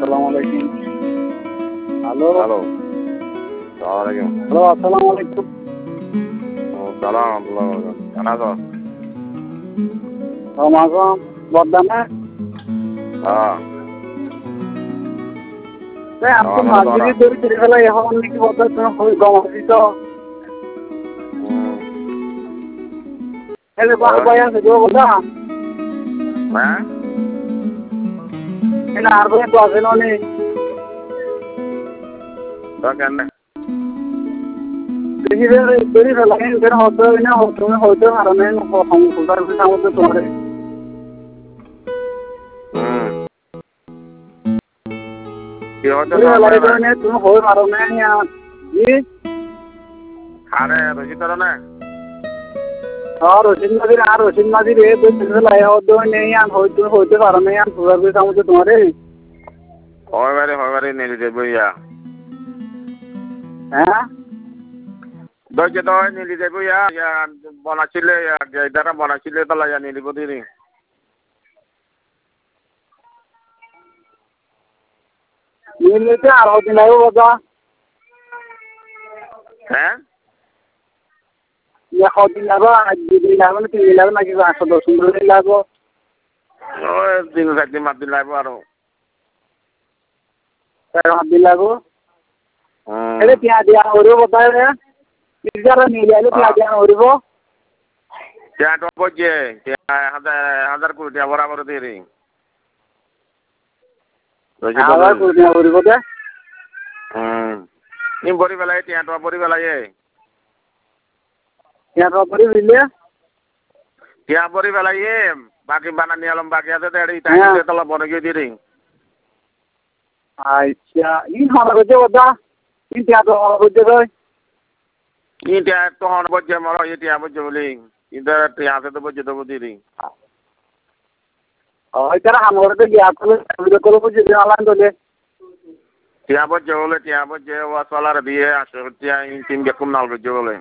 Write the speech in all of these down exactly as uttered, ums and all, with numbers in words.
আসসালামু আলাইকুম। Hello hello সালামালাইকুম। হ্যালো আসসালামু আলাইকুম। ও সালাম কেন আছো? রমাগম বর্দানা হ্যাঁ আপনি আমার তো মাঝিরি ধরে ফিরে ফেলা এখন নাকি বর্দা তুমি খুবই কম আসিস এলে বাই আছে গো বর্দা হ্যাঁ এলে আর বলে তো আছে ননি তো কেন দেখি ধরে ফেলা এখানে হতে না হতে হতে কারণে সংসার সামর্থ্য তোমার হুম কি হচ্ছে ধরে ফেলা এখানে তুমি হয়ে পারো না জি আরে রোজি তোর না আর রশিদ নদীর আর রশিদ নদীর এ লাই হতে নেই আর হইতে হইতে পারো না আর সংসার সামর্থ্য তোমার হয় বারে হয় বারে নিয়ে যাবো ইয়া হ্যাঁ ধৈর্য তো নিয়ে যাবো ইয়া বনাছিলে এটা বনাছিলে তো লাইয়া নিয়ে দিব দিদি নিতে আর দিন লাগবে বাবা হ্যাঁ কদিন লাগবে আজ দুদিন লাগবে না তিন দিন লাগবে নাকি একশো দশ পনেরো দিন লাগবে ওই তিন চার দিন পাঁচ দিন লাগবো আরো চার পাঁচ দিন লাগবে হুম এটা পেঁয়াজ দিয়া করবো বোধ হয় নির্জারা নিয়ে যাইলে পেঁয়াজ দিয়া করবো ট্যাটো বলছে হাজার হাজার কোটি টাকা বরাবর দিয়ে রে আবার করে দিয়া করবো দে হুম নি বড়ি বেলায় ট্যাটো বড়ি বেলায় পেঁয়াজ করে দিলে টিয়া বড়ি বেলায় বাকি বানানি আলম বাকি আছে দেড় টাইম দিয়ে তোলা বড় গিয়ে দিয়ে রে আচ্ছা ইন হওয়া করছে বোধা ইন পেঁয়াজ হওয়া করছে কই ইটা তখন বলছে মরা ইয়ে টিয়া বলছে বলি কিন্তু টিয়া আছে তো বলছে তো দিয়ে রে ওইটার আমার তো গিয়া করলে করবো বুঝে দিয়ে আলান তোলে টিয়া বলছে বলে টিয়া বলছে ও চলার দিয়ে আসে টিয়া তিন বেকুম নাল করছে বলে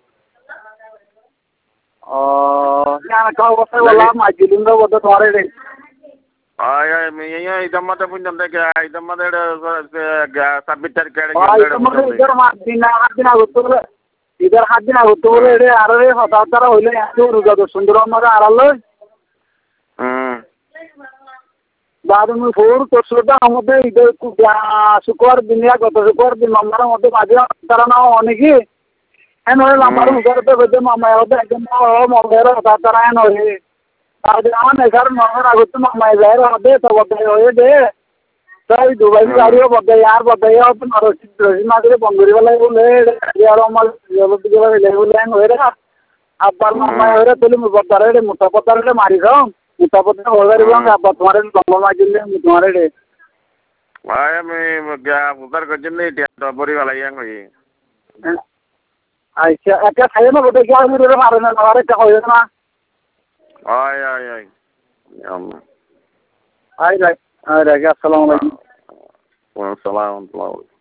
ও না কাউ কথা বললাম আজ দিন তো বোধ তোমার রে ay ay mi ya idam mata punjam de kya idam mata sabit tar kya idam mata idhar mat din hat din agutto bole idhar hat din agutto bole ede arare hota tara hoile eto ruga do sundur amara arallo hm বাদমু ফোর তোরটা আমাদের ইদর কু শুক্রবার দিনিয়া গত শুক্রবার দিন মামার মধ্যে মাঝে তারা না অনেকে এন হলে আমার উগার তো বেদে মামা হতে একদম মরদের হতা তারা এন হলে আজ আমার এগার নগর আগত মামা যায় হবে তো বদে হয়ে দে তাই দুবাই গাড়িও বদে यार বদে তো রশিদ রশিদ মাদের বঙ্গরি वाला বলে यार আমার জলো দিকে বলে বলে এন হয়ে রে আবার মামা হয়ে তুই বদরে রে মোটা পতরে মারি দাও মোটা পতরে হয়ে রে আবার তোমার লম্বা মাজিলে তোমার রে ay mi gya udar ko jinni tia to bori wala yang hoyi আচ্ছা একটা খাইয়ে না বটে কি আমি রে মারে না আর একটা হয়ে না ay ay ay আই রাই আই রাই আসসালামু আলাইকুম wa salam